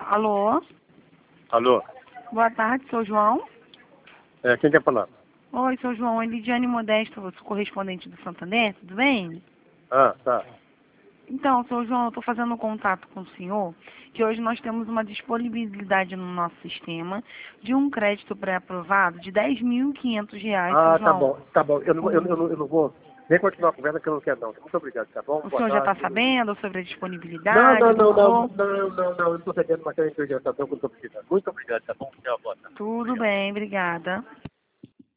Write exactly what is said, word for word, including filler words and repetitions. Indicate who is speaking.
Speaker 1: Alô?
Speaker 2: Alô?
Speaker 1: Boa tarde, seu João.
Speaker 2: É, quem quer falar?
Speaker 1: Oi, seu João, é Lidiane Modesto, sou correspondente do Santander, tudo bem?
Speaker 2: Ah, tá.
Speaker 1: Então, seu João, eu estou fazendo um contato com o senhor, que hoje nós temos uma disponibilidade no nosso sistema de um crédito pré-aprovado de dez mil e quinhentos reais, seu
Speaker 2: Ah, tá
Speaker 1: João.
Speaker 2: bom, tá bom. Eu não, eu, eu, não- eu não vou nem continuar a conversa que eu não quero não. Muito obrigado, tá bom?
Speaker 1: O
Speaker 2: Boa
Speaker 1: senhor já está
Speaker 2: tarde.
Speaker 1: sabendo sobre a
Speaker 2: Não,
Speaker 1: disponibilidade
Speaker 2: não,
Speaker 1: do
Speaker 2: não, não,
Speaker 1: valor?
Speaker 2: não, não, não. Eu não estou sabendo, mas eu estou orientação que eu estou precisando. Muito obrigado, tá bom? Tchau, boa tarde.
Speaker 1: Tudo
Speaker 2: Obrigado.
Speaker 1: bem, obrigada.